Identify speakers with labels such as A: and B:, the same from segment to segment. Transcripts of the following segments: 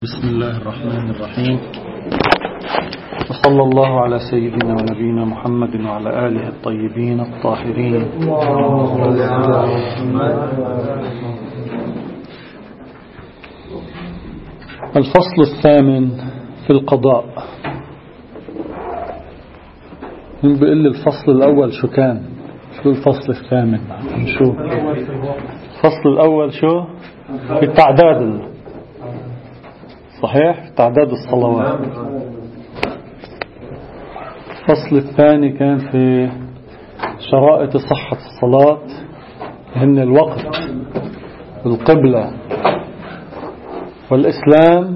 A: بسم الله الرحمن الرحيم، وصلى الله على سيدنا ونبينا محمد وعلى آله الطيبين الطاهرين. الفصل الثامن في القضاء. من بيقول الفصل الأول شو كان؟ شو الفصل الثامن؟ شو الفصل الأول؟ شو في التعداد صحيح، تعداد الصلوات. الفصل الثاني كان في شرائط صحة الصلاة، هن الوقت، القبلة، والإسلام،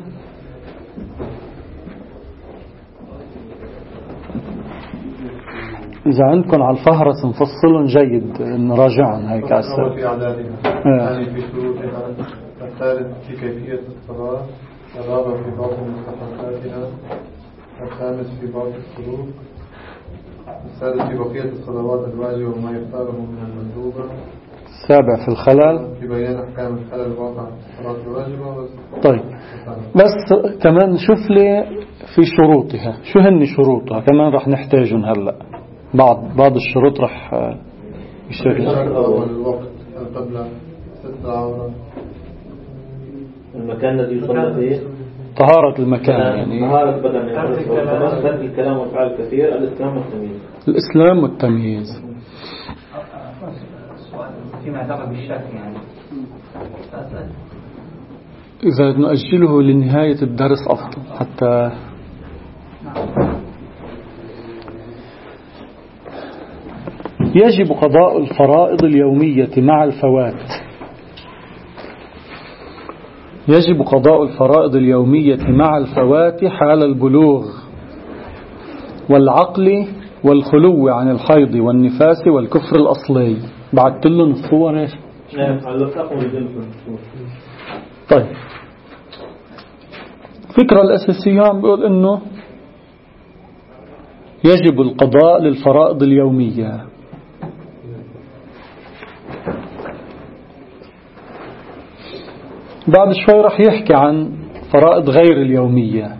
A: إذا عندكم على الفهرس نفصلهم جيد نراجعهم هيك على السبب.
B: في أعدادها، في شروطها، الثالث في كيفية الصلاة، الرابع في بعض مستحقاتها، الخامس في بعض السلوك، السادس في بقية الصلوات الواجبة وما يختاره من المندوبة،
A: السابع في الخلل،
B: في بيان أحكام الخلل الواقع في الصلاة الواجبة.
A: طيب بس كمان شوف لي في شروطها، شو هن شروطها كمان رح نحتاجهم هلأ. بعض الشروط رح يشتغل.
B: الشرط الوقت، القبلة، ستر العورة،
C: المكان الذي يصلى فيه،
A: طهارة المكان، يعني
C: طهارة بدن، ترك الكلام والفعل الكثير، الإسلام والتمييز.
A: الإسلام والتمييز.
D: فيما يتعلق بالشك، يعني
A: إذا نؤجله لنهاية الدرس أفضل حتى يجب قضاء الفرائض اليومية مع الفوات. يجب قضاء الفرائض اليومية مع الفوات حال البلوغ والعقل والخلو عن الحيض والنفاس والكفر الأصلي. بعدت لهم الصور ايش؟ طيب الفكرة الأساسية عم بيقول إنه يجب القضاء للفرائض اليومية. بعد شوي رح يحكي عن فرائض غير اليومية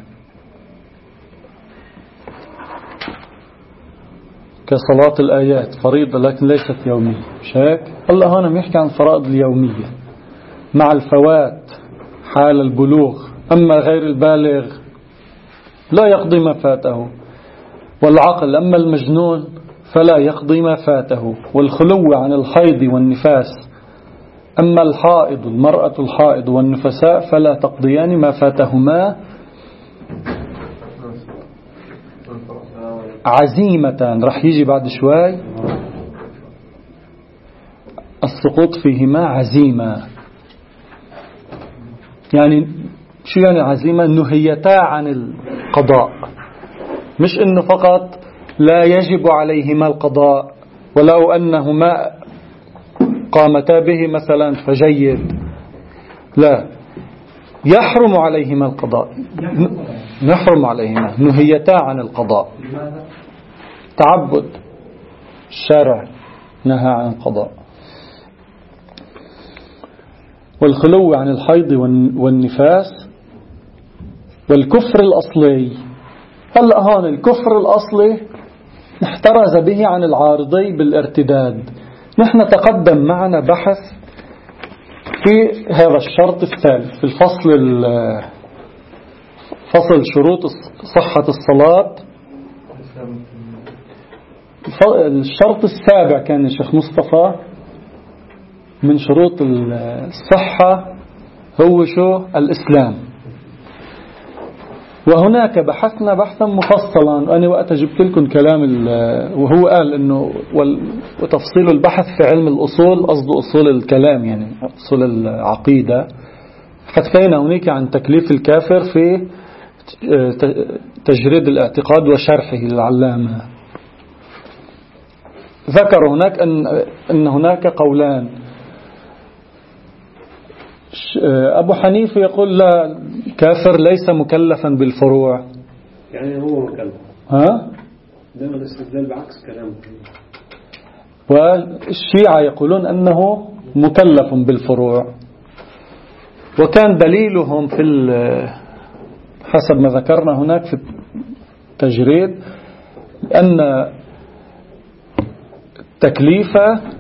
A: كصلاة الآيات، فريضة لكن ليست يومية، مش هيك؟ هلا هون بيحكي عن فرائض اليومية مع الفوات حال البلوغ. أما غير البالغ لا يقضي ما فاته، والعقل أما المجنون فلا يقضي ما فاته، والخلو عن الحيض والنفاس. أما الحائض، المرأة الحائض والنفساء فلا تقضيان ما فاتهما عزيمة. رح يجي بعد شوي السقوط فيهما عزيمة. يعني شو يعني عزيمة؟ نهيتا عن القضاء، مش إنه فقط لا يجب عليهما القضاء ولو أنهما قامتا به مثلا فجيد، لا، يحرم عليهما القضاء، نحرم عليهما، نهيتا عن القضاء. تعبد، الشارع نهى عن القضاء. والخلو عن الحيض والنفاس والكفر الأصلي. هلأ هون الكفر الأصلي احترز به عن العارضي بالارتداد. نحن تقدم معنا بحث في هذا الشرط الثالث في الفصل فصل شروط صحة الصلاة. الشرط السابع كان الشيخ مصطفى من شروط الصحة هو شو؟ الإسلام. وهناك بحثنا بحثا مفصلا، وأنا وقت جبت لكم كلام وهو قال إنه وتفصيل البحث في علم الأصول، قصد أصول الكلام يعني أصول العقيدة. حكينا هناك عن تكليف الكافر في تجريد الاعتقاد وشرحه للعلامة. ذكر هناك أن هناك قولان. أبو حنيفة يقول لا، الكافر ليس مكلفا بالفروع،
E: يعني هو مكلف.
A: دائما الاستدلال بعكس كلامه. والشيعة يقولون أنه مكلف بالفروع. وكان دليلهم حسب ما ذكرنا هناك في التجريد، أن التكليف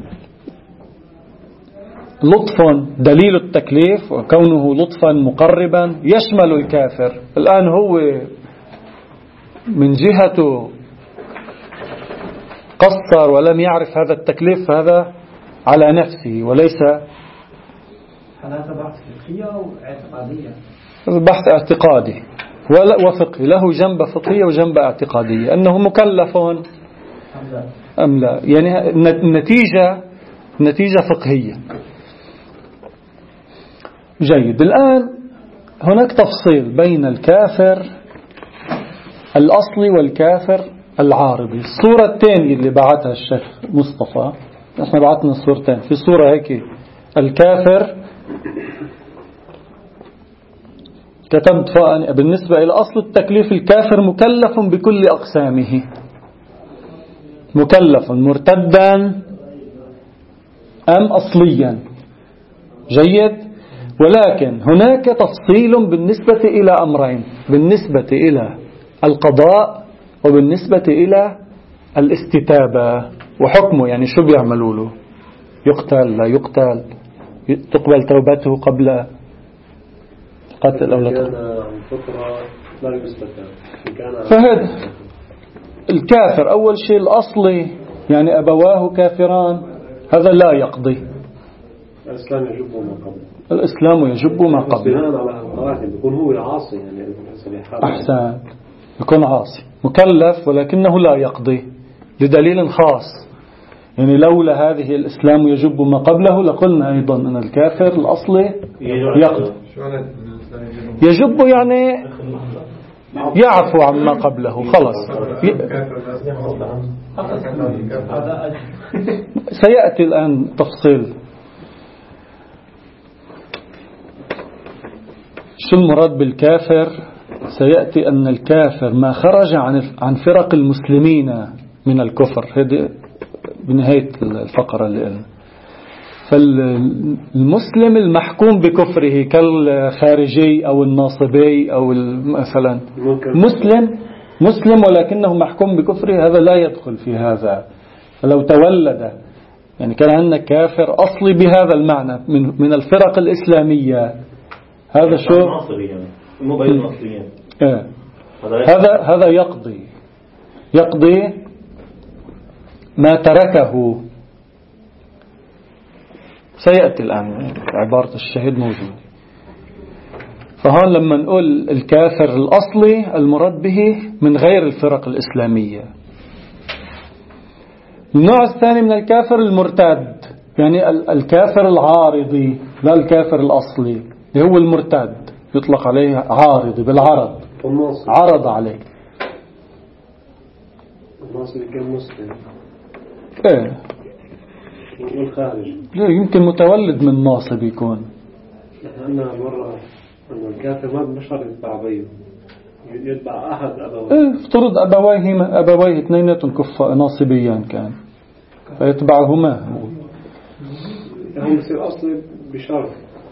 A: لطف، دليل التكليف وكونه لطفا مقربا يشمل الكافر. الآن هو من جهته قصر ولم يعرف هذا التكليف، هذا على نفسه وليس
D: هذا بحث فقهي أو اعتقادية؟
A: بحث اعتقادي وفقهي، له جنب فقهية وجنب اعتقادية، أنه مكلف أم لا. يعني نتيجة فقهية. جيد. الآن هناك تفصيل بين الكافر الأصلي والكافر العارضي. الصورتين اللي بعتها الشيخ مصطفى، احنا بعتنا الصورتين، في صورة هيك الكافر كتبت بالنسبة إلى أصل التكليف الكافر مكلف بكل أقسامه، مكلف مرتدا أم أصليا. جيد. ولكن هناك تفصيل بالنسبة إلى أمرين، بالنسبة إلى القضاء وبالنسبة إلى الاستتابة وحكمه. يعني شو بيعملوا له؟ يقتل لا يقتل؟ تقبل توبته قبل قتل أو لا تقبل؟ فهذا الكافر أول شيء الأصلي يعني أبواه كافران، هذا لا يقضي.
E: الإسلام يجب ما قبل.
A: الإسلام يجب ما قبل.
E: بناء على القواعد بيكون هو عاصي يعني.
A: أحسن، يكون عاصي مكلف ولكنه لا يقضي لدليل خاص. يعني لولا هذه الإسلام يجب ما قبله لقلنا أيضا أن الكافر الأصلي يقضي. يجب يعني يعفو عما قبله خلص. سيأتي الآن تفصيل شو المراد بالكافر. سيأتي أن الكافر ما خرج عن فرق المسلمين من الكفر. هذه بنهاية الفقرة اللي قلنا. فالمسلم المحكوم بكفره كالخارجي أو الناصبي أو مثلا مسلم ولكنه محكوم بكفره، هذا لا يدخل في هذا. فلو تولد يعني كان عندنا كافر أصلي بهذا المعنى من الفرق الإسلامية، هذا شو؟ هذا يقضي ما تركه. سيأتي الآن عبارة الشهيد موجود. فهون لما نقول الكافر الأصلي المراد به من غير الفرق الإسلامية. النوع الثاني من الكافر المرتد، يعني الكافر العارضي لا الكافر الأصلي، اللي هو المرتد يطلق عليه عارضي بالعرض، عرض عليه.
E: الناصر كان مسلم.
A: ايه
E: والخارج
A: يمكن متولد من ناصب يكون.
E: لأن مرة أن الكافر ما بشر يتبع أبيه، يتبع أحد أبويه.
A: افترض أبويه اثنيناتهم ناصبيان كان فيتبعهما.
E: هم يصير أصلي بشرط.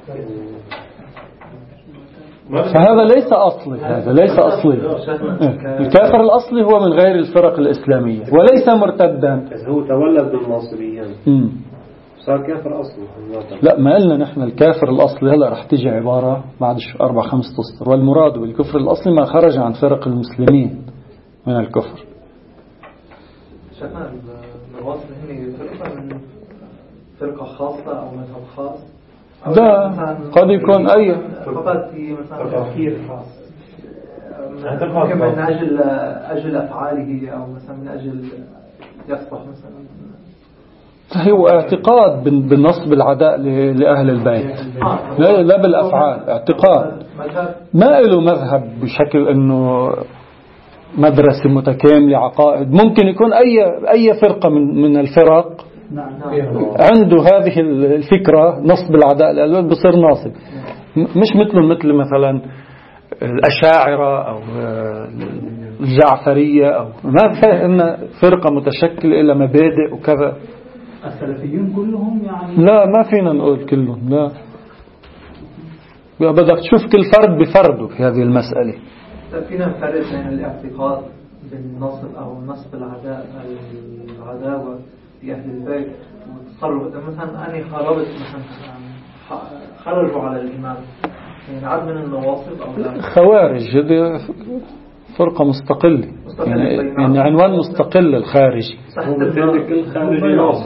A: فهذا ليس أصلي، هذا ليس أصلي. الكافر الأصلي هو من غير الفرق الإسلامية وليس مرتدا.
E: هو تولد من الناصبيين صار كافر أصلي.
A: لا ما قلنا نحن الكافر الأصلي. هلا رح تيجي عبارة بعد 4-5 أسطر. والمراد بالكفر الأصلي ما خرج عن فرق المسلمين من الكفر.
B: شكرا. الوصل هنا من فرقة خاصة أو مذهب خاص.
A: ده قد يكون أي
B: فقط في مثلا تفكير خاص ممكن من أجل أفعاله أو مثلا من أجل يصلح مثلا.
A: هو اعتقاد بالنصب العداء لأهل البيت لا بالأفعال. اعتقاد ما له مذهب بشكل أنه مدرسة متكاملة عقائد. ممكن يكون أي فرقة من الفرق عنده هذه الفكرة نصب العداء للأهل بصير ناصب. مش مثل مثلا الأشاعرة أو الجعفرية أو ما في إن فرقة متشكلة إلى مبادئ وكذا.
D: السلفيين كلهم يعني
A: لا ما فينا نقول كلهم. لا بدك تشوف كل فرد بفرده في هذه المسألة.
B: فينا نفرق بين الاعتقاد بالنصب أو نصب العداوة في أهل البيت والتصرف. مثلا أنا خربت مثلا خرجوا على الإمام، يعني عد من النواصب أو لا؟
A: خوارج هذه فرقة مستقلة، يعني عنوان مستقل الخارجي.
E: هو بتقول كل خارجي ناصب.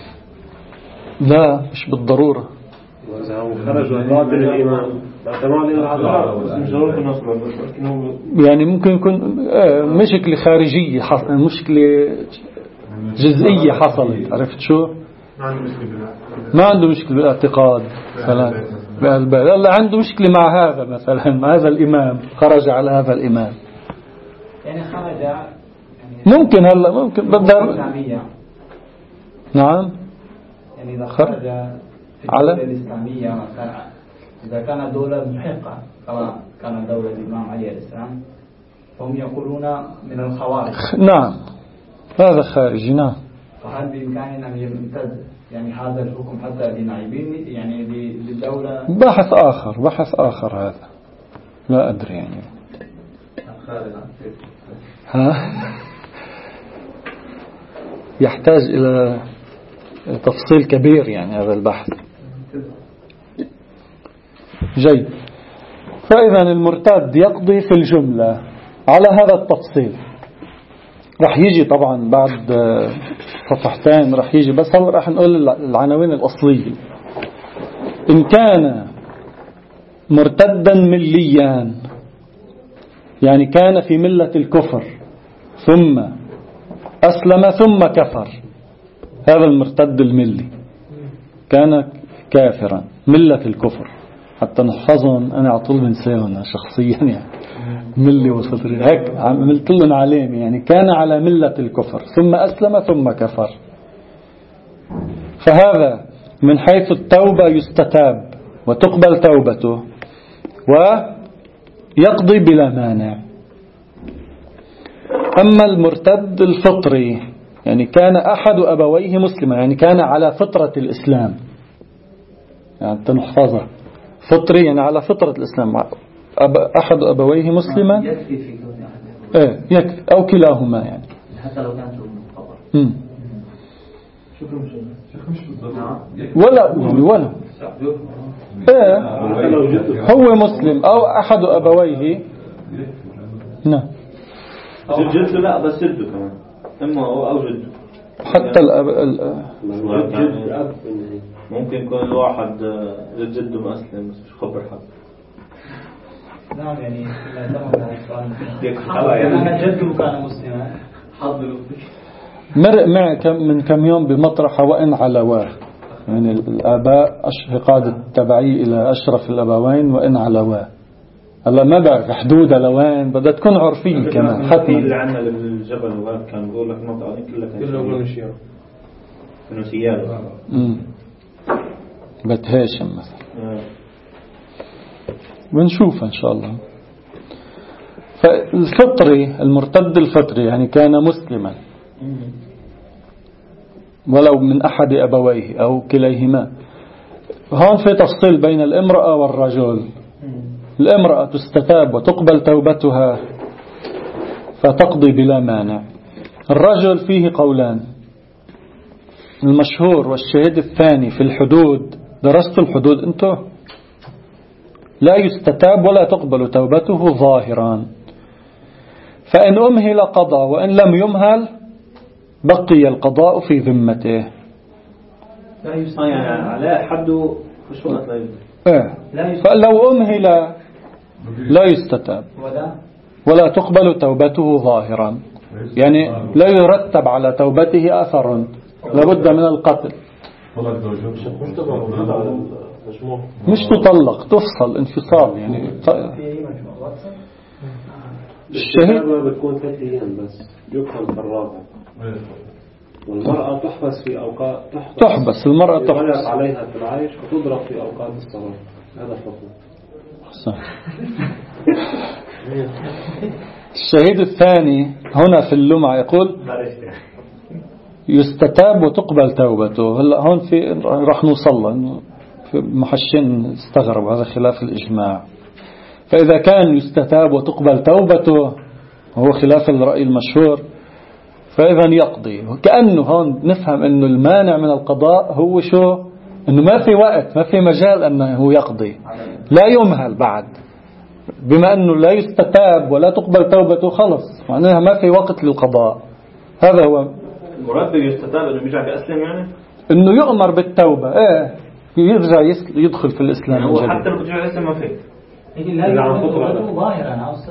A: لا مش بالضرورة.
E: وإذا هو خرج وقاتل الإمام
A: يعني ممكن يكون مشكلة خارجية مشكلة جزئية حصلت. عرفت شو؟ ما عنده مشكلة بالاعتقاد مثلا لا عنده مشكلة مع هذا مثلا، مع هذا الإمام، خرج على هذا الإمام.
D: يعني خرج يعني
A: ممكن هلا ممكن بدأ. نعم
D: يعني إذا خرج
A: على
D: الدولة الإسلامية مثلا، إذا كانت دولة محقة كما كانت دولة الإمام علي الإسلام، فهم يقولون من الخوارج.
A: نعم هذا خارجي. نعم.
D: فهل بإمكاننا أن يمتد يعني هذا الحكم حتى بنائبين يعني للدولة؟
A: بحث آخر هذا، لا أدري يعني. يحتاج إلى تفصيل كبير يعني هذا البحث. جيد. فإذا المرتد يقضي في الجملة على هذا التفصيل. رح يجي طبعا بعد صفحتين رح يجي، بس هلا رح نقول العناوين الأصلية. إن كان مرتدا مليا، يعني كان في ملة الكفر ثم أسلم ثم كفر، هذا المرتد الملي كان كافرا ملة الكفر. حتى نحفظهم، أنا على طول بنساهم شخصيا يعني ملي وصدري هيك عملت لهم علامة، يعني كان على ملة الكفر ثم أسلم ثم كفر. فهذا من حيث التوبة يستتاب وتقبل توبته ويقضي بلا مانع. أما المرتد الفطري، يعني كان أحد أبويه مسلما، يعني كان على فطرة الإسلام، يعني تنحفظه فطري يعني على فطرة الإسلام، أحد أبويه مسلما يكفي أو كلاهما يعني
C: حتى لو كانت الخبر
A: ولا هو مسلم أو أحد أبويه. نعم
C: جده لا بس جده كمان إما أو جده
A: حتى
C: ممكن يكون الواحد جده ما أسلم بس مش خبر حد.
D: نعم يعني أنا جده كان مسلما حضروا
A: مرق معي من كم يوم بمطرحة وإن علواه، يعني الآباء قادة التبعية إلى أشرف الأبوين وإن علواه. هلا ما بعرف حدودها لوين، بدها تكون عرفية كمان حتما.
C: اللي عنا الجبل وهذا كان بقول لك منطقة كلها كانوا سيارة
A: بيت هاشم مثلا بنشوف إن شاء الله. فالفطري المرتد الفطري يعني كان مسلما ولو من أحد أبويه أو كليهما. هون في تفصيل بين الامرأة والرجل. الامرأة تستتاب وتقبل توبتها فتقضي بلا مانع. الرجل فيه قولان، المشهور والشهيد الثاني في الحدود، درست الحدود انتو، لا يستتاب ولا تقبل توبته ظاهرا، فإن أمهل قضى وإن لم يمهل بقي القضاء في ذمته.
C: يعني على حده خشونة
A: فلو أمهل لا يستتاب ولا تقبل توبته ظاهرا، يعني لا يرتب على توبته أثر، لابد من القتل. مش تطلق، تفصل انفصال يعني.
E: الشهيد ما بتكون 3 أيام بس يكمل في الرابع. والمرأة تحبس في أوقات
A: تحبس المرأة تحبس
E: عليها في العيش وتضرب في أوقات الصلاة. هذا الحكم.
A: الشهيد الثاني هنا في اللمعة يقول يستتاب وتقبل توبته. هلا هون في راح نوصل له في محشين استغرب، هذا خلاف الإجماع. فإذا كان يستتاب وتقبل توبته وهو خلاف الرأي المشهور فإذا يقضي. وكأنه هون نفهم أنه المانع من القضاء هو شو؟ أنه ما في وقت، ما في مجال أنه يقضي، لا يمهل بعد، بما أنه لا يستتاب ولا تقبل توبته خلص معناها ما في وقت للقضاء. هذا هو
C: المراد يستتاب أنه يرجع يسلم، يعني
A: أنه يؤمر بالتوبة، يرجع يدخل في الإسلام.
C: يعني هو حتى لو رجع يسلم ما فيه،
D: لكن لا يكون ظاهرا عاصر.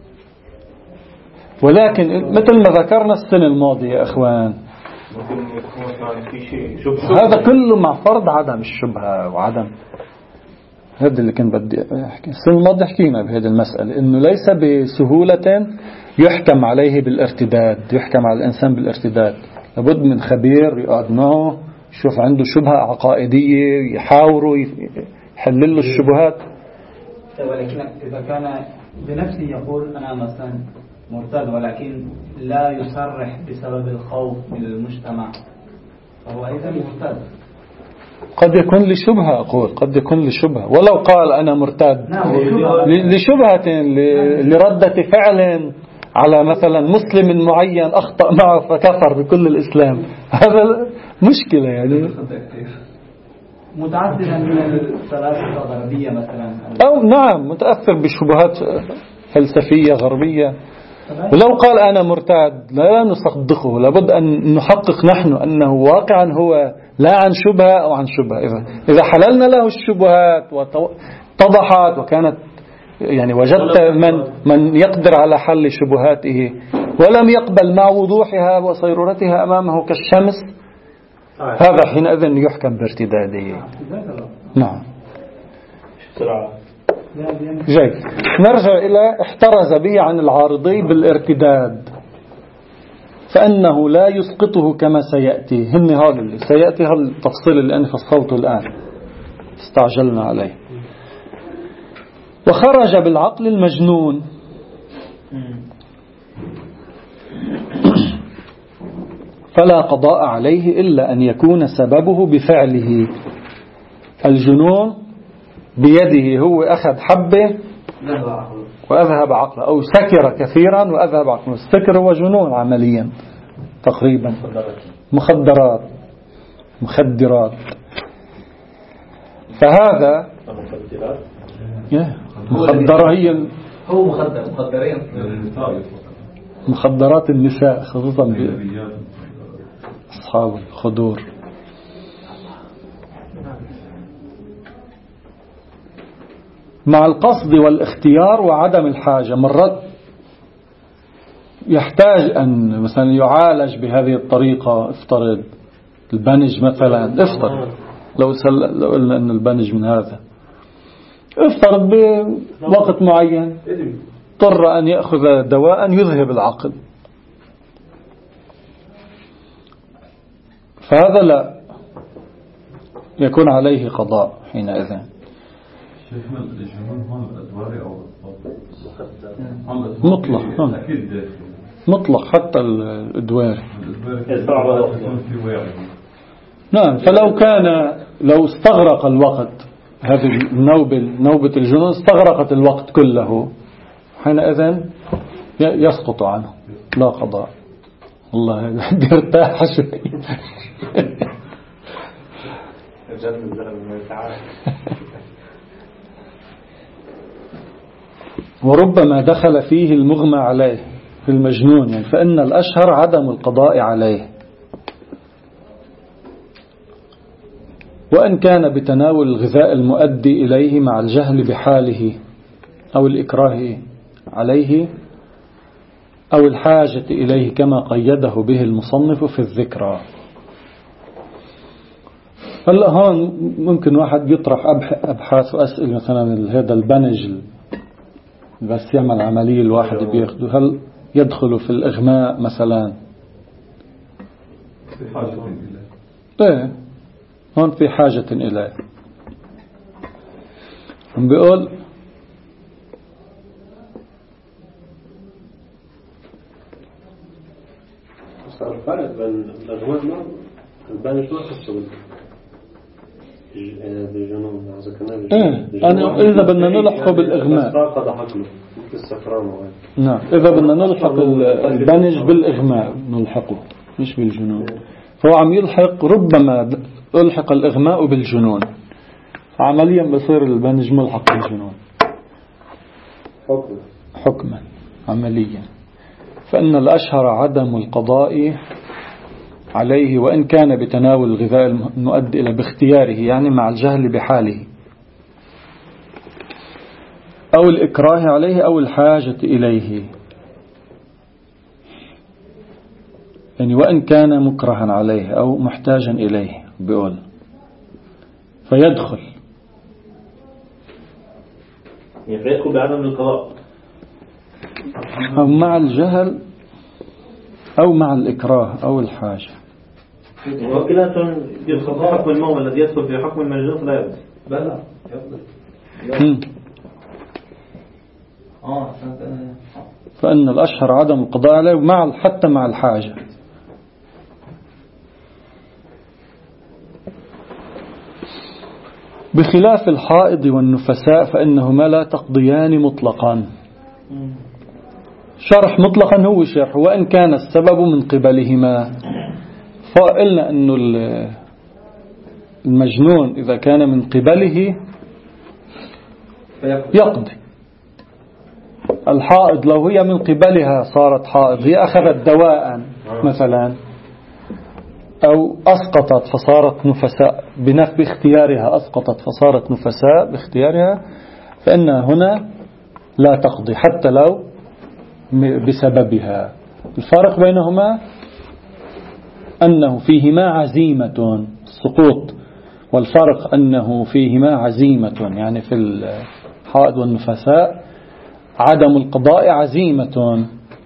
A: ولكن مثل ما ذكرنا السنة الماضية يا أخوان،
C: ممكن يكون في شيء شبهة،
A: هذا كله مع فرض عدم الشبهة وعدم. هذا اللي كان بدي أحكي السنة الماضية، حكينا بهذه المسألة إنه ليس بسهولة يحكم عليه بالارتداد، يحكم على الإنسان بالارتداد. لابد من خبير يقعد معه، يشوف عنده شبهة عقائدية، يحاوره يحلل له الشبهات.
D: ولكن إذا كان بنفسه يقول أنا مثلا مرتد ولكن لا يصرح بسبب الخوف من المجتمع فهو أيضا مرتد.
A: قد يكون لشبهة، أقول قد يكون لشبهة، ولو قال أنا مرتد لشبهة لردة فعل على مثلا مسلم معين أخطأ معه فكفر بكل الإسلام، هذا مشكلة يعني.
D: متعددا من الفلاسفة الغربية مثلا،
A: أو نعم متأثر بشبهات فلسفية غربية. ولو قال أنا مرتد لا نصدقه، لابد أن نحقق نحن أنه واقعا هو لا عن شبهة أو عن شبهة. إذا حللنا له الشبهات واتضحت وكانت يعني وجدت من يقدر على حل شبهاته ولم يقبل مع وضوحها وصيرورتها أمامه كالشمس، هذا حينئذ يحكم بارتداده. نعم جيد. نرجع إلى احترز به عن العارضي بالارتداد، فإنه لا يسقطه كما سيأتي. هن هذا اللي سيأتي، هذا التفصيل اللي أنا فصلته الآن استعجلنا عليه. وخرج بالعقل المجنون، فلا قضاء عليه إلا أن يكون سببه بفعله. الجنون بيده، هو أخذ حبة وأذهب عقله، أو سكر كثيرا وأذهب عقله. السكر هو جنون عمليا تقريبا، مخدرات. فهذا مخدرة، هي
D: هو مخدرين
A: مخدرات النساء خصوصا أصحاب الخدور. مع القصد والاختيار وعدم الحاجة. مرات يحتاج أن مثلا يعالج بهذه الطريقة، افترض البنج مثلا، افترض لو قلنا أن البنج من هذا، افترض بوقت معين اضطر أن يأخذ دواء يذهب العقل، فهذا لا يكون عليه قضاء حينئذ. مطلق حتى الأدوار. نعم. فلو لو استغرق الوقت، هذه نوبة الجنون استغرقت الوقت كله، حينئذ يسقط عنه لا قضاء. الله يرتاح شوي. وربما دخل فيه المغمى عليه في المجنون، يعني فإن الأشهر عدم القضاء عليه، وإن كان بتناول الغذاء المؤدي إليه مع الجهل بحاله أو الإكراه عليه أو الحاجة إليه كما قيده به المصنف في الذكرى. هلا هون ممكن واحد يطرح أبحاث وأسئلة، مثلا هذا البنج بس يعمل عملية الواحد بياخده، هل يدخل في الإغماء مثلا؟ ايه هون في حاجة إليه. هم بيقول
E: صار فرق بين الأغماء البنج ما تشتغل بالجنون
A: أنا إذا بدنا نلحقه بالإغماء نعم إذا بدنا نلحق البنج بالإغماء نلحقه مش بالجنون. فهو عم يلحق ربما يلحق الإغماء بالجنون عمليا بصير البنج ملحق بالجنون حكما عمليا. فإن الأشهر عدم القضاء عليه وإن كان بتناول الغذاء المؤدي إلى باختياره يعني مع الجهل بحاله أو الإكراه عليه أو الحاجة إليه. يعني وإن كان مكرها عليه أو محتاجا إليه بيقول فيدخل
C: يعني فيدخل بعدم القضاء
A: أو مع الجهل أو مع الإكراه أو الحاجة.
C: وكلاتهم يدخل في حكم الموت الذي يدخل في حكم المجنون فلا يبدأ
D: بلى
A: فإن الأشهر عدم القضاء عليه مع حتى مع الحاجة. بخلاف الحائض والنفساء فإنهما لا تقضيان مطلقا. شرح مطلقا هو شرح وإن كان السبب من قبلهما. فقلنا أنه المجنون إذا كان من قبله يقضي. الحائض لو هي من قبلها صارت حائض هي أخذت دواء مثلا أو أسقطت فصارت نفساء باختيارها أسقطت فصارت نفساء باختيارها فإن هنا لا تقضي حتى لو بسببها. الفرق بينهما أنه فيهما عزيمة السقوط والفرق أنه فيهما عزيمة يعني في الحائض والنفساء عدم القضاء عزيمة.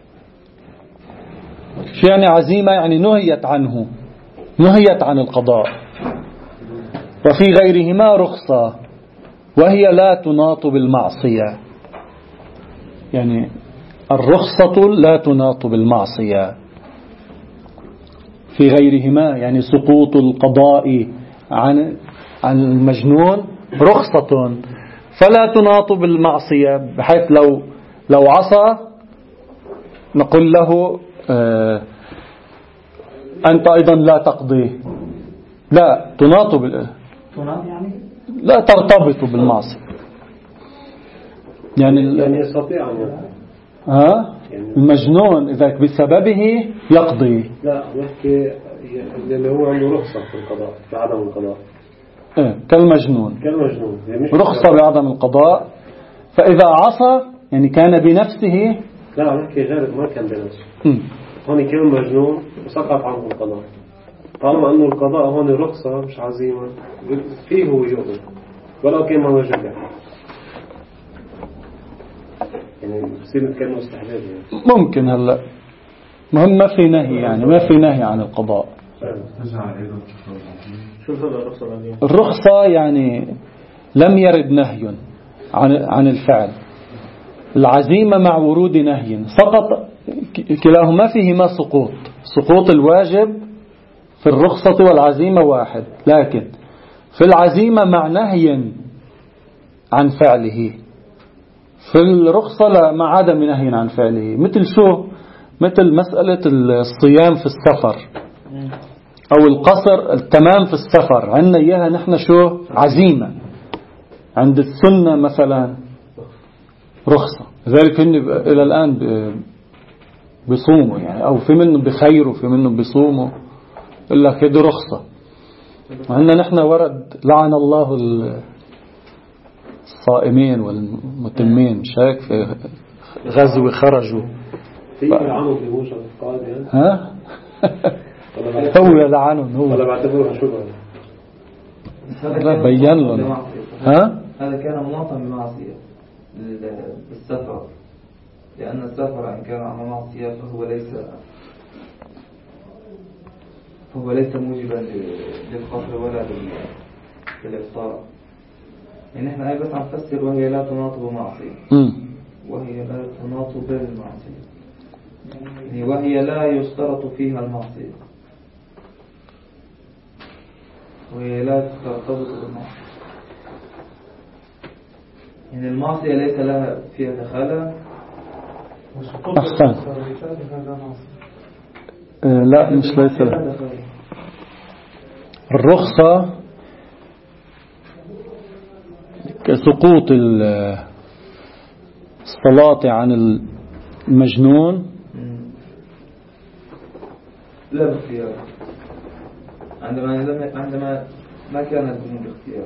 A: شو يعني عزيمة؟ يعني نهيت عنه نهيت عن القضاء. وفي غيرهما رخصة وهي لا تناط بالمعصية. يعني الرخصة لا تناط بالمعصية في غيرهما يعني سقوط القضاء عن المجنون رخصة فلا تناط بالمعصية بحيث لو عصى نقول له أنت أيضا لا تقضي لا تناط
D: يعني
A: لا ترتبط بالمعصية يعني
E: يستطيع أن
A: المجنون إذا بسببه يقضي.
E: لا نحكي اللي هو عنده رخصة في القضاء في عدم القضاء
A: كالمجنون
E: يعني
A: رخصة بعدم القضاء. فإذا عصى يعني كان بنفسه
E: لا نحكي غير ما كان بنفسه هون كان مجنون وسقط عنه القضاء. طالما أنه القضاء هون رخصة مش عزيمة فيه هو يؤمن ولو كان ما وجد يعني بصير كان مستحباب يعني.
A: ممكن هلا مهم ما في نهي يعني ما في نهي عن القضاء. الرخصة يعني لم يرد نهي عن الفعل. العزيمة مع ورود نهي سقط كلاهما فيهما سقوط الواجب في الرخصة والعزيمة واحد لكن في العزيمة مع نهي عن فعله في الرخصة لا مع عدم نهي عن فعله. مثل مسألة الصيام في السفر أو القصر التمام في السفر عندنا إياها نحن عزيمة. عند السنة مثلا رخصة لذلك إلى الآن بيصوموا يعني أو في منهم بخير وفي منهم بيصوموا إلا كده رخصة. عندنا نحن ورد لعن الله الصائمين والمتمين مش هيك في غزو خرجوا
E: في لعنوا في موسى القائد يعني
A: هو لعنهم هو
E: ولا بعتبرها شو
A: لا بين لهم
F: هذا كان مناطا بمعصية السفر لأن السفر إن كان على معصية فهو ليس موجبا للقصر ولا للإفطار. يعني احنا بس عم نفسر وهي لا تناط بمعصية وهي لا تناط بالمعصية يعني وهي لا يشترط فيها المعصية. وهي لا ترتبط بالمعصية. يعني المعصية ليس لها فيها دخالة.
A: أحسن. لا مش ليس لها الرخصة كسقوط الصلاة عن المجنون
F: لا باختيار، عندما ما كانت بدون اختيار.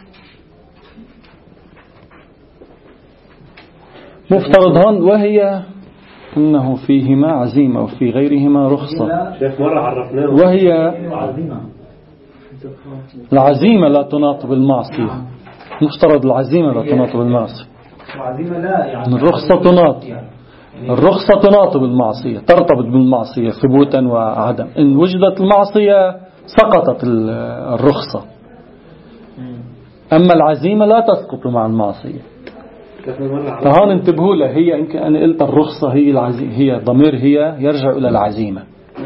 A: مفترض هون وهي أنه فيهما عزيمة وفي غيرهما رخصة.
E: شيخ مرة عرفناه
A: وهي العزيمة لا تناط بالمعصية. مفترض العزيمة لا تناط بالمعصية. الرخصة تناط. الرخصة تناط بالمعصية، ترتبط بالمعصية ثبوتا وعدم. إن وجدت المعصية سقطت الرخصة. أما العزيمة لا تسقط مع المعصية. فهون انتبهوا له، هي إن أنا قلت الرخصة هي العزيمة، هي ضمير هي يرجع إلى العزيمة.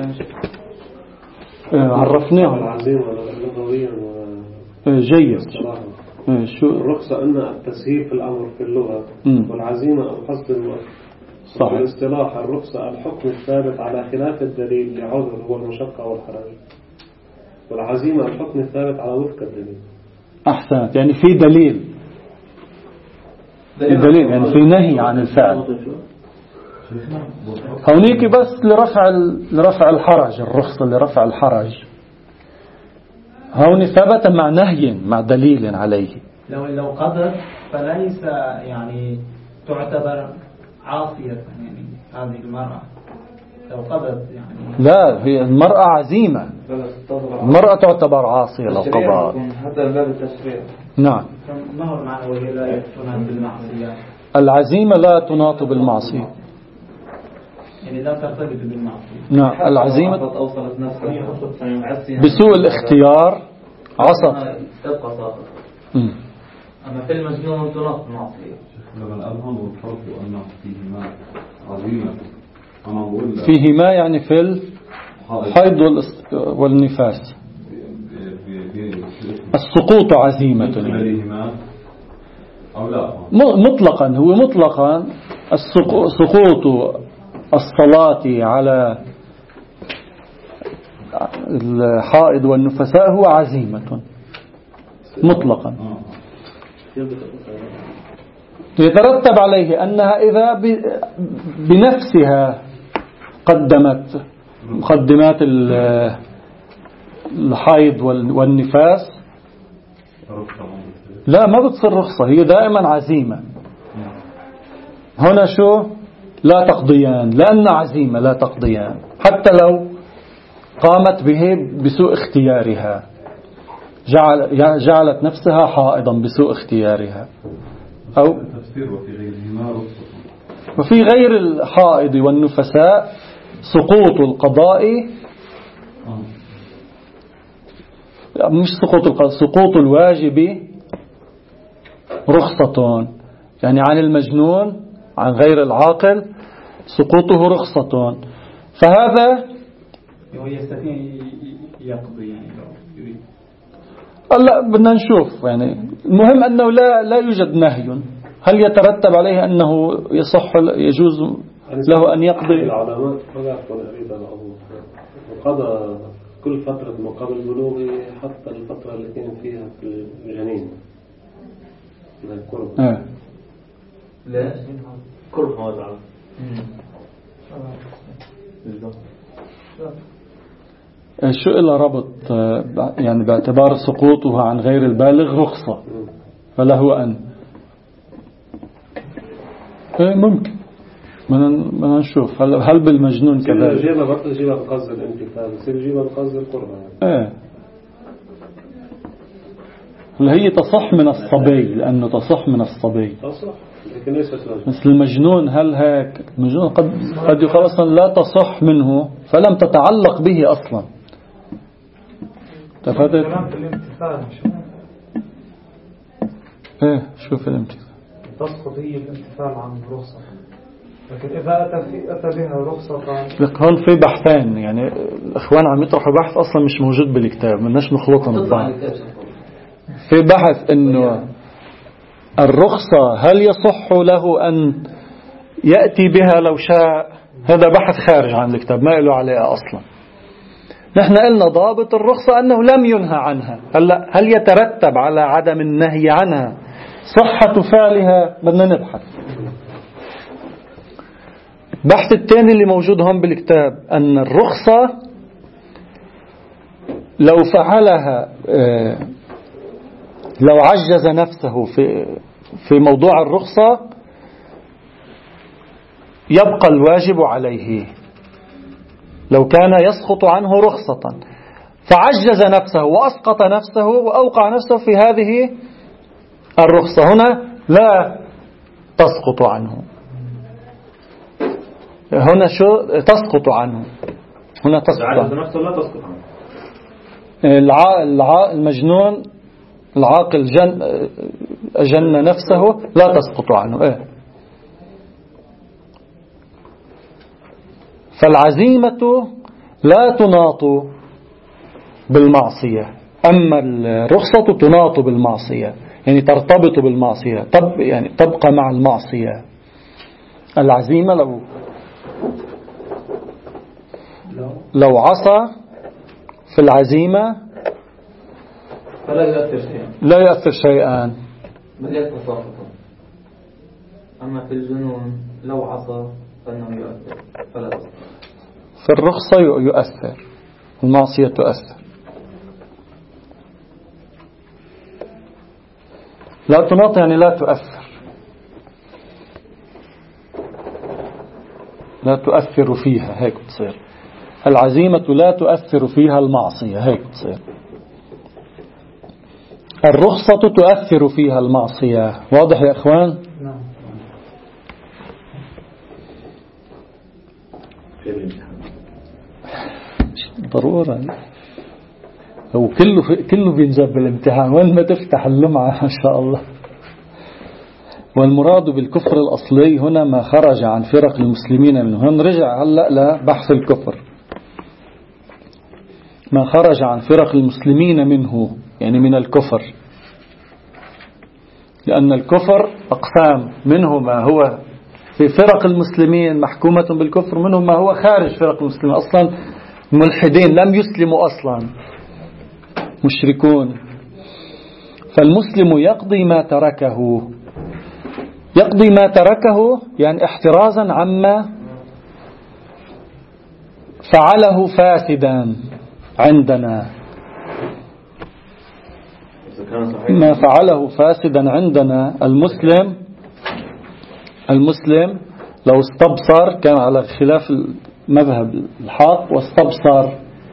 A: عرفناه
E: العزيمة لغويا
A: جيد. شو
E: الرخصة أن التسهيل في الأمر في اللغة، والعزيمة القصد المؤثر.
A: صح.
E: بالاصطلاح الرخصة الحكم الثابت على خلاف الدليل لعذر هو المشقة والحرج، والعزيمة الحكم الثابت على وفق الدليل.
A: أحسنت، يعني في دليل يعني في نهي عن الفعل. هونيك بس لرفع الحرج، الرخصة لرفع الحرج. هون ثبت مع نهي مع دليل عليه.
D: لو قدر فليس يعني تعتبر عاصية يعني هذه المرأة لو قدر يعني.
A: لا، هي المرأة عزيمة، المرأة تعتبر عاصية لو قضى
F: حتى باب التشريع.
A: نعم.
D: مهر معنى وهي لا تناط بالمعصية.
A: العزيمة لا تناط بالمعصية،
D: يعني لا ترتبط بالمعصية.
A: نعم. العزيمة
F: أوصلت نفسها
A: بسوء الاختيار عصت
F: تبقى صافة. أما في المجنون تناط بالمعصية.
B: لما الأذهان والفرق أن فيهما عزيمة، أنا أقول
A: فيهما يعني في الحيض والنفاس. السقوط عزيمة
B: أو لا
A: مطلقا، هو مطلقا سقوط الصلاة على الحائض والنفساء هو عزيمة مطلقا. يترتب عليه أنها إذا بنفسها قدمت مقدمات الحيض والنفاس لا ما بتصير رخصة، هي دائما عزيمة. هنا شو لا تقضيان، لأن عزيمة لا تقضيان حتى لو قامت به بسوء اختيارها، جعلت نفسها حائضا بسوء اختيارها. أو وفي غير الحائض والنفساء سقوط القضاء، مش سقوط القضاء، سقوط الواجب رخصة. يعني عن المجنون عن غير العاقل سقوطه رخصة. فهذا
D: يستطيع يقضي يعني لو يريد.
A: لا بدنا نشوف، يعني المهم أنه لا يوجد نهي. هل يترتب عليه أنه يصح يجوز له أن يقضي؟
E: العلماء قضى كل فترة ما قبل بلوغه حتى الفترة اللي كان فيها في الجنين من القرب.
F: لا
C: كل هذا
A: شو إلا ربط يعني باعتبار سقوطه عن غير البالغ رخصة، فله أن ممكن بدنا نشوف هل بالمجنون كذلك.
E: جيبها بطل جيبها بقصد الامتثال، يصير جيبها بقصد القربة يعني.
A: هي تصح من الصبي، لأنه تصح من الصبي
E: تصح لكن ليست
A: مثل المجنون. هل هيك المجنون قد يقال أصلا لا تصح منه فلم تتعلق به أصلا. تفادت
B: الامتثال
A: شوف الامتثال
B: تسقط هي الامتثال عن الرخصة. لكن إذا أتى بها رخصة
A: هون في بحثين، يعني الإخوان عم يطرحوا بحث أصلا مش موجود بالكتاب، مناش نخلطهم ببعض. في بحث إنه الرخصة هل يصح له أن يأتي بها لو شاء، هذا بحث خارج عن الكتاب ما له عليها أصلا. نحن قلنا ضابط الرخصة أنه لم ينهى عنها. هل يترتب على عدم النهي عنها صحة فعلها؟ بدنا نبحث. البحث الثاني اللي موجود هون بالكتاب أن الرخصة لو فعلها، لو عجز نفسه في موضوع الرخصة يبقى الواجب عليه. لو كان يسقط عنه رخصة فعجز نفسه وأسقط نفسه وأوقع نفسه في هذه الرخصة، هنا لا تسقط عنه. هنا شو تسقط عنه؟ هنا تسقط عنه.
C: نفسه لا تسقط عنه.
A: المجنون العاقل أجن نفسه لا تسقط عنه. فالعزيمة لا تناط بالمعصية، أما الرخصة تناط بالمعصية، يعني ترتبط بالمعصية، يعني تبقى مع المعصية. العزيمة لو عصى في العزيمة
F: فلا يؤثر شيئا،
A: لا يؤثر شيئا
F: بل يتساقط. أما في الجنون لو عصى فإنه يؤثر فلا تسقط.
A: في الرخصة يؤثر، المعصية تؤثر. لا تناط يعني لا تؤثر، لا تؤثر فيها، هيك تصير. العزيمة لا تؤثر فيها المعصية، هيك تصير. الرخصة تؤثر فيها المعصية. واضح يا إخوان؟
B: نعم.
A: ضرورة هو كله بينجاب بالامتحان، وين ما تفتح اللمعة ما شاء الله. والمراد بالكفر الأصلي هنا ما خرج عن فرق المسلمين منه. هنرجع هلأ لبحث الكفر. ما خرج عن فرق المسلمين منه، يعني من الكفر، لأن الكفر أقسام، منه ما هو في فرق المسلمين محكومة بالكفر، منه ما هو خارج فرق المسلمين أصلا ملحدين لم يسلموا أصلا، مشركون. فالمسلم يقضي ما تركه، يقضي ما تركه يعني احترازا عما فعله فاسدا عندنا. ما فعله فاسدا عندنا، المسلم لو استبصر، كان على خلاف المذهب الحق، واستبصر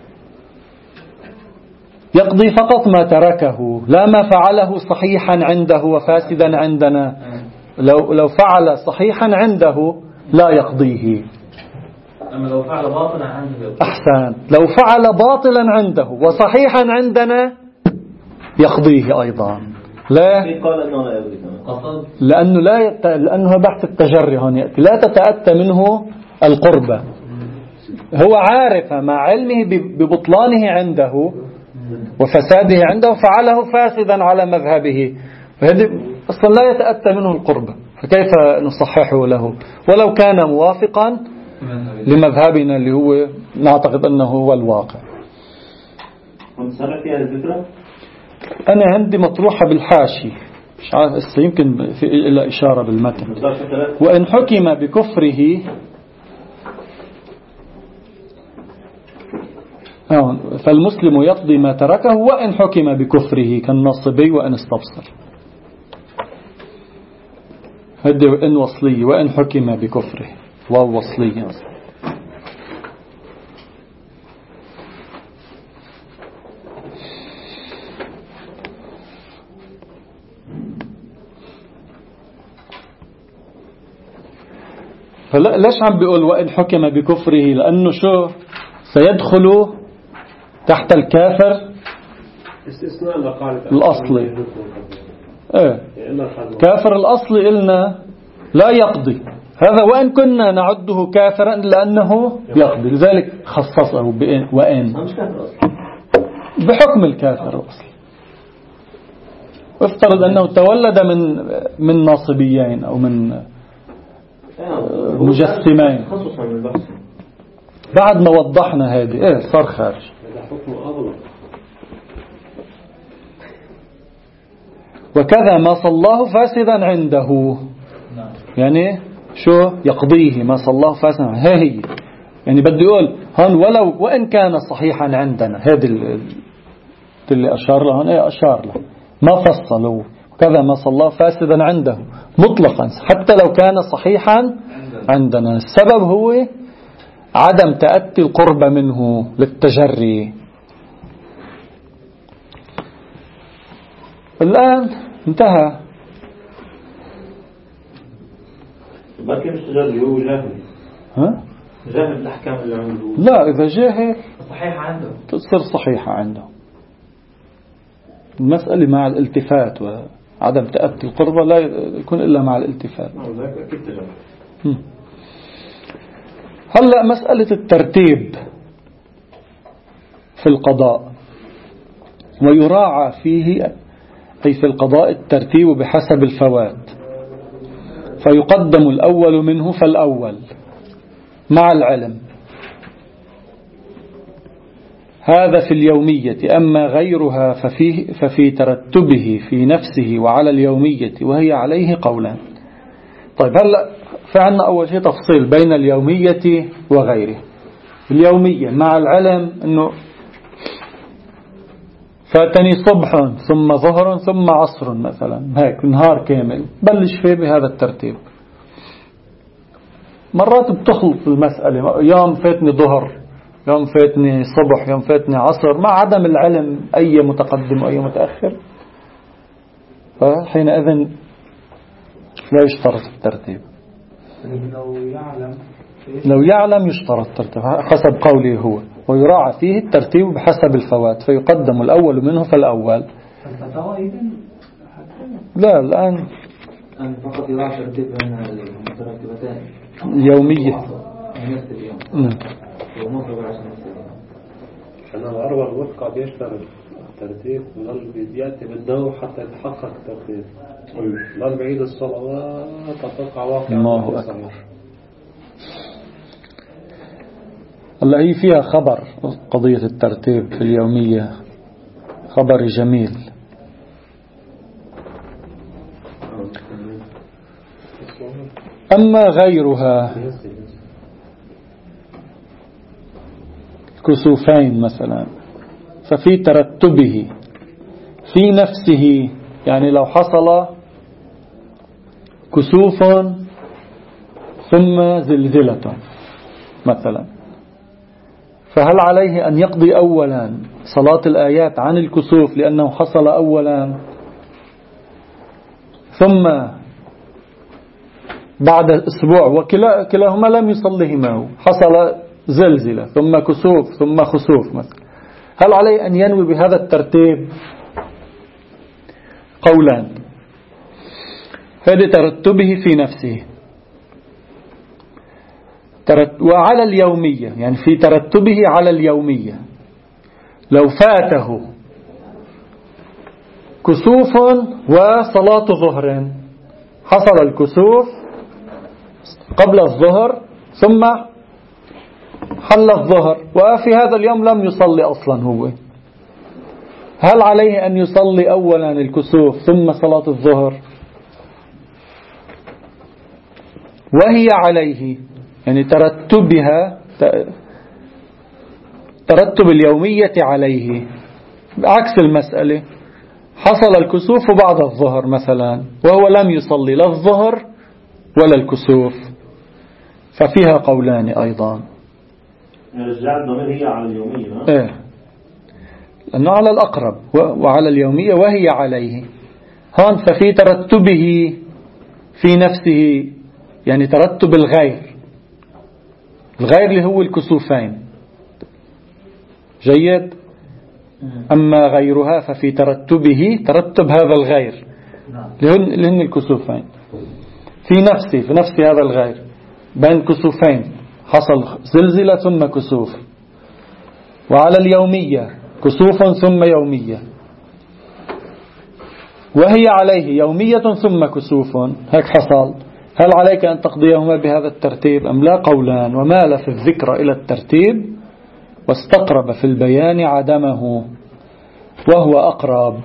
A: يقضي فقط ما تركه، لا ما فعله صحيحا عنده وفاسدا عندنا. لو فعل صحيحا عنده لا يقضيه.
C: أما لو فعل باطلا عنده،
A: أحسن، لو فعل باطلا عنده وصحيحا عندنا يقضيه أيضا. لا
C: قال أنه لا يقضي،
A: لأنه بحث التجري هون يأتي، لا تتأتى منه القربة. هو عارف مع علمه ببطلانه عنده وفساده عنده فعله فاسدا على مذهبه، فهذا أصلا لا يتأتى منه القربة، فكيف نصححه له ولو كان موافقا لمذهبنا اللي هو نعتقد أنه هو الواقع.
C: ونصرح فيها الفكرة.
A: أنا عندي مطروحة بالحاشي، مش عارف يمكن في إلى إشارة بالمتن. وإن حكم بكفره، فالمسلم يقضي ما تركه وإن حكم بكفره كالناصبي وإن استبصر. هدي وإن وصلي وإن حكم بكفره، واو وصلي. فليش عم بيقول وإن حكم بكفره؟ لأنه شو سيدخل تحت الكافر
E: استثناء
A: الأصلي. كافر الأصلي قلنا لا يقضي، هذا وإن كنا نعده كافرا لأنه يقضي، لذلك خصصه وإن بحكم الكافر أصلا. افترض أنه تولد من ناصبيين أو من مجسمين، بعد ما وضحنا هذه صار خارج. وكذا ما صلاه فاسدا عنده، يعني شو يقضيه ما صلاه فاسدا، هي يعني بده يقول هون ولو وإن كان صحيحا عندنا، هذا اللي أشار له هون أشار له ما فصلوا. وكذا ما صلاه فاسدا عنده مطلقا حتى لو كان صحيحا عندنا. السبب هو عدم تأتي القرب منه للتجري. الآن انتهى.
C: ما كان تجري هو جاهل،
A: ها؟
C: جاهل الأحكام اللي عنده.
A: لا، إذا جاهل
F: صحيحة عنده
A: تصير صحيحة عنده. المسألة مع الالتفات وعدم تأتي القربة لا يكون إلا مع الالتفات. هلأ مسألة الترتيب في القضاء، ويراعى فيه أي في القضاء الترتيب بحسب الفوات، فيقدم الأول منه فالأول مع العلم. هذا في اليومية. أما غيرها ففي ترتبه في نفسه وعلى اليومية وهي عليه قولان. طيب هلأ فعلنا أول شيء تفصيل بين اليومية وغيره. اليومية مع العلم أنه فاتني صبح ثم ظهر ثم عصر مثلا، هيك نهار كامل بلش فيه بهذا الترتيب. مرات بتخلط المسألة، يوم فاتني ظهر، يوم فاتني صبح، يوم فاتني عصر، مع عدم العلم أي متقدم وأي متأخر، فحينئذ لا يشترط الترتيب. لو يعلم يشترط الترتيب حسب قوله هو، ويراعى فيه الترتيب بحسب الفوات، فيقدم الأول منه فالأول. لا الآن
F: فقط يراعى ترتيب بين المترتبتين
A: يومية.
E: أنا الأربع الوثقة بيشتغل الترتيب يأتي بالضوء حتى يتحقق الترتيب. ضل بعيد الصلوات تتوقع واقع.
A: الله أكبر. هلا هي فيها خبر قضية الترتيب في اليومية، خبر جميل. أما غيرها كسوفين مثلا ففي ترتبه في نفسه، يعني لو حصل كسوف ثم زلزلة مثلا، فهل عليه أن يقضي أولا صلاة الآيات عن الكسوف لأنه حصل أولا، ثم بعد أسبوع وكلاهما لم يصليه معه حصل زلزلة ثم كسوف ثم خسوف مثلا، هل عليه أن ينوي بهذا الترتيب؟ قولان. هذا ترتبه في نفسه. وعلى اليومية، يعني في ترتبه على اليومية، لو فاته كسوف وصلاة ظهر، حصل الكسوف قبل الظهر ثم حل الظهر وفي هذا اليوم لم يصلي أصلا هو، هل عليه أن يصلي أولا الكسوف ثم صلاة الظهر؟ وهي عليه، يعني ترتب اليومية عليه. عكس المسألة، حصل الكسوف بعد الظهر مثلا وهو لم يصلي لا الظهر ولا الكسوف، ففيها قولان أيضا.
C: الرجال الضمير هي على اليومية.
A: إيه، لأنه على الأقرب وعلى اليومية وهي عليه. هون ففي ترتبه في نفسه، يعني ترتب الغير اللي هو الكسوفين. جيد. أما غيرها ففي ترتبه ترتب هذا الغير اللي هن الكسوفين في نفس هذا الغير، بين كسوفين، حصل زلزلة ثم كسوف. وعلى اليومية كسوف ثم يومية، وهي عليه يومية ثم كسوف، هيك حصل. هل عليك أن تقضيهما بهذا الترتيب أم لا؟ قولان. ومال في الذكر إلى الترتيب واستقرب في البيان عدمه وهو أقرب.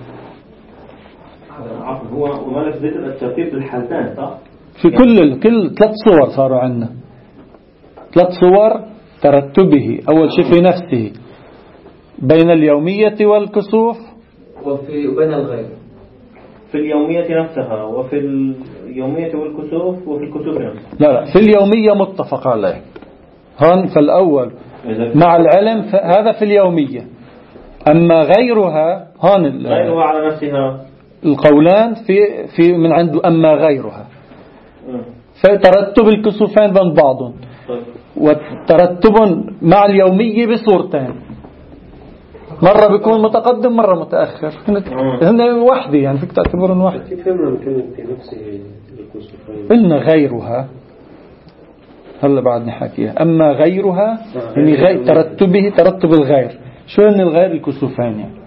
C: هو ومال في ذكر الترتيب بالحالتين صح؟
A: في كل 3 صور صاروا عندنا، 3 صور ترتبه. أول شيء في نفسه بين اليومية والكسوف،
F: وبين الغير
C: في اليومية نفسها، وفي اليومية والكسوف، وفي الكسوف نفسها.
A: لا في اليومية متفق عليه هون. فالأول مع العلم هذا في اليومية. أما غيرها هون
C: غيرها على نفسها
A: القولان في من عنده. أما غيرها فترتب الكسوفين بين بعضهم، وترتب مع اليومية بصورتين، مرة بيكون متقدم مرة متأخر. هن وحدة يعني فيك تعتبرهم وحدة.
E: كيف فهمنا كلمة في نفسه الكسوفين؟
A: إن غيرها هلا بعد نحكيها. أما غيرها يعني غير ترتبه، ترتب الغير. شو إن الغير؟ الكسوفين يعني.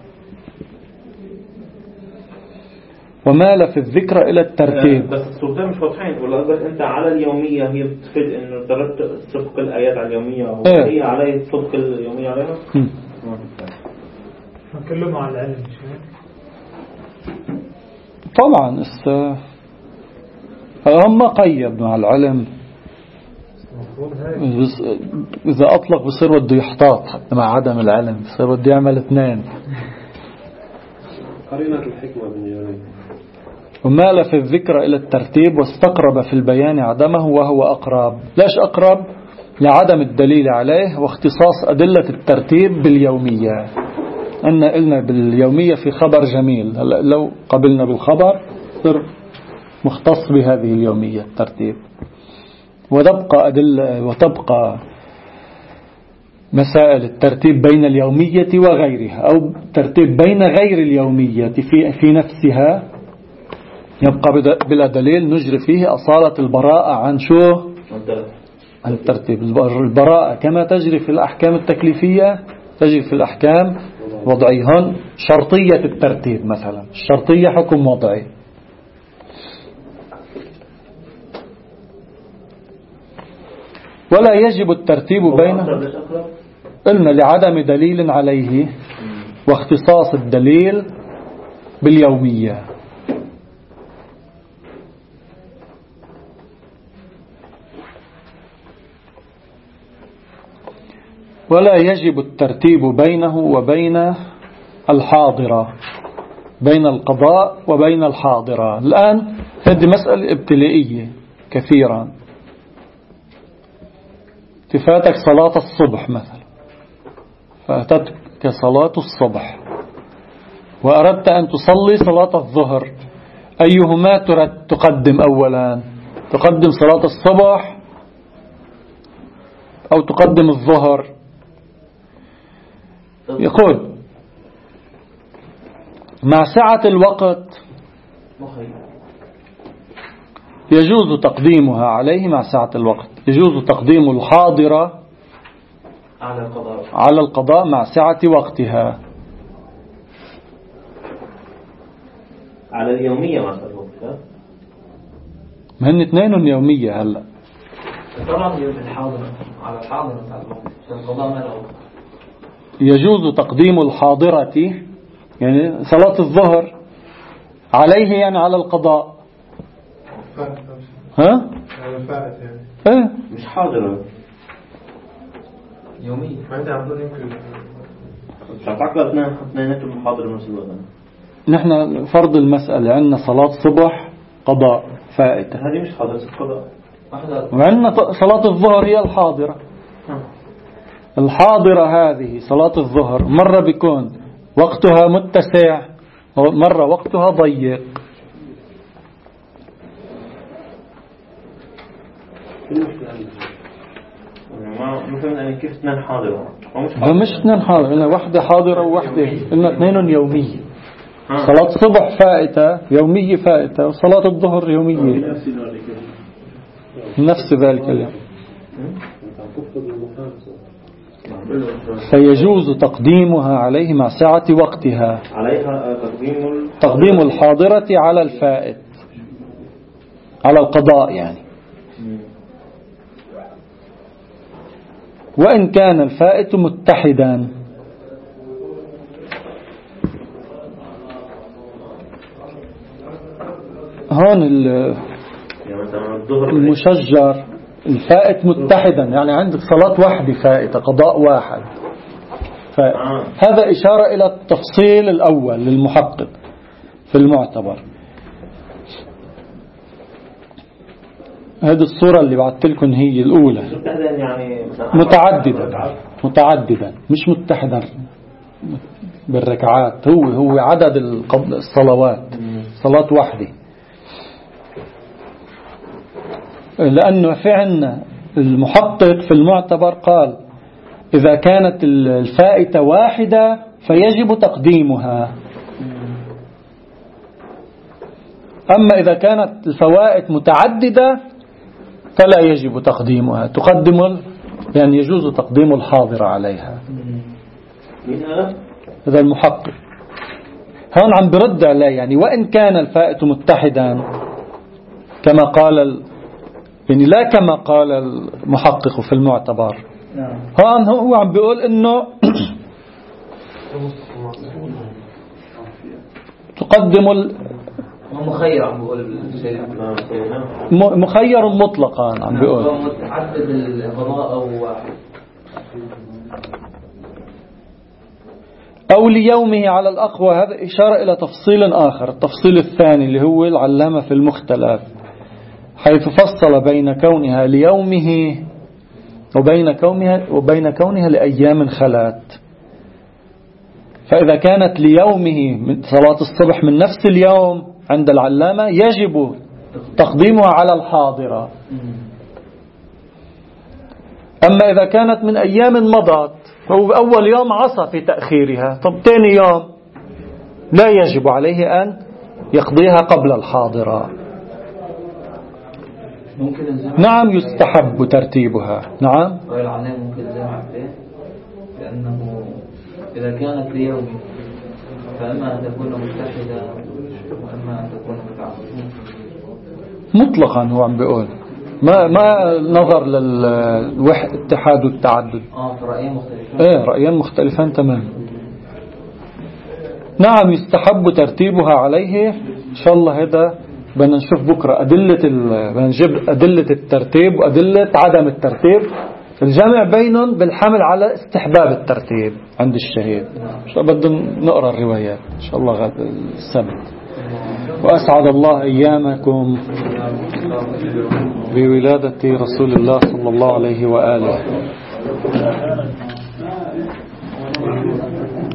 A: ومال في الذكر إلى الترتيب.
C: بس الصورتين مش واضحين. ولا قصدك أنت على اليومية هي بتفيد إنه ترتب سبق الآيات على اليومية، وهي عليه سبق اليومية عليها؟
B: نتكلم عن العلم
A: طبعا هم قيد مع العلم. إذا أطلق بصير بده يحتاط حتى مع عدم العلم، بصير بده يعمل 2.
E: قرينة الحكمة بالجانب.
A: ومال في الذكر إلى الترتيب واستقرب في البيان عدمه وهو أقرب. ليش أقرب؟ لعدم الدليل عليه واختصاص أدلة الترتيب باليومية. قلنا باليومية في خبر جميل. لو قبلنا بالخبر صار مختص بهذه اليومية الترتيب. وتبقى أدلة وتبقى مسائل الترتيب بين اليومية وغيرها، أو الترتيب بين غير اليومية في نفسها، يبقى بلا دليل نجري فيه أصالة البراءة عن شو؟ عن الترتيب. البراءة كما تجري في الأحكام التكليفية تجري في الأحكام وضعية. هون شرطية الترتيب مثلا، الشرطية حكم وضعي. ولا يجب الترتيب بينه، قلنا لعدم دليل عليه واختصاص الدليل باليومية. ولا يجب الترتيب بينه وبين الحاضرة، بين القضاء وبين الحاضرة. الآن هذه مسألة ابتلائية كثيرا. تفاتك صلاة الصبح مثلا، فاتتك صلاة الصبح وأردت أن تصلي صلاة الظهر، أيهما تقدم أولا؟ تقدم صلاة الصبح أو تقدم الظهر؟ يقول مع سعة الوقت يجوز تقديمها عليه. مع سعة الوقت يجوز تقديم الحاضرة على القضاء مع سعة وقتها.
C: على اليومية مثلا وقتها،
A: ما هن 2 يومية. هلأ
F: طبعا الحاضرة على الحاضرة بتاع الوقت عشان القضاء ما له.
A: يجوز تقديم الحاضرة يعني صلاة الظهر عليه يعني على القضاء. ها؟
B: فائت يعني.
A: ايه
C: مش حاضرة
F: يومية.
B: ما عندي عبدون يمكن
C: مش هتعقل اثنيناتهم حاضر بنفس الوقت.
A: نحن فرض المسألة عندنا صلاة صبح قضاء فائتة،
C: هذه مش حاضرة قضاء.
A: وعندنا صلاة الظهر هي الحاضرة. الحاضرة هذه صلاة الظهر مرة بيكون وقتها متسع مرة وقتها ضيق.
C: ما فهمت أنا كيف 2 حاضرة.
A: مش 2 حاضرة، قلنا واحدة حاضرة وواحدة، قلنا 2 يومية. صلاة الصبح فائتة يومية فائتة، وصلاة الظهر يومية نفس ذلك اليوم. فيجوز تقديمها عليه مع سعة وقتها.
C: عليها
A: تقديم الحاضرة على الفائت، على القضاء يعني. وإن كان الفائت متحدا. هون المشجر الفائت متحدا، يعني عندك صلاة واحدة فائتة، قضاء واحد. هذا إشارة إلى التفصيل الأول للمحقق في المعتبر. هذه الصورة اللي بعثت لكم هي الأولى.
C: يعني
A: متعددا مش متحدا بالركعات، هو عدد الصلوات، صلاة واحدة. لأنه في عنا المحقق في المعتبر قال إذا كانت الفائتة واحدة فيجب تقديمها، أما إذا كانت الفوائت متعددة فلا يجب تقديمها، يعني يجوز تقديم الحاضر عليها. هذا المحقق هون عم برد عليه، يعني وإن كان الفائت متحدا كما قال يعني لا كما قال المحقق في المعتبر. هون هو عم بيقول إنه تقدم
F: مخير، عم بقول
A: مخير مطلقا، عم بيقول
F: متعدد القضاء
A: أو ليومه على الأقوى. هذا إشارة إلى تفصيل آخر، التفصيل الثاني اللي هو العلامة في المختلف، حيث فصل بين كونها ليومه وبين كونها لأيام خلات. فإذا كانت ليومه من صلاة الصبح من نفس اليوم عند العلامة يجب تقديمها على الحاضرة. أما إذا كانت من أيام مضت فهو أول يوم عصى في تأخيرها، طب ثاني يوم لا يجب عليه أن يقضيها قبل الحاضرة. نعم يستحب ترتيبها. نعم
F: ممكن الجمع فيه، لأنه إذا كانت ليوم فإما أن تكون متحدة وإما أن تكون متعددة
A: مطلقا. هو عم بيقول ما نظر للاتحاد والتعدد.
F: رأيين مختلفان.
A: رأيين مختلفان تماما. نعم يستحب ترتيبها عليه. إن شاء الله هذا بدنا نشوف بكرة بنجيب أدلة الترتيب وأدلة عدم الترتيب، الجمع بينهم بالحمل على استحباب الترتيب عند الشهيد. بدنا نقرأ الروايات إن شاء الله غدا السبت. وأسعد الله أيامكم بولادة رسول الله صلى الله عليه وآله.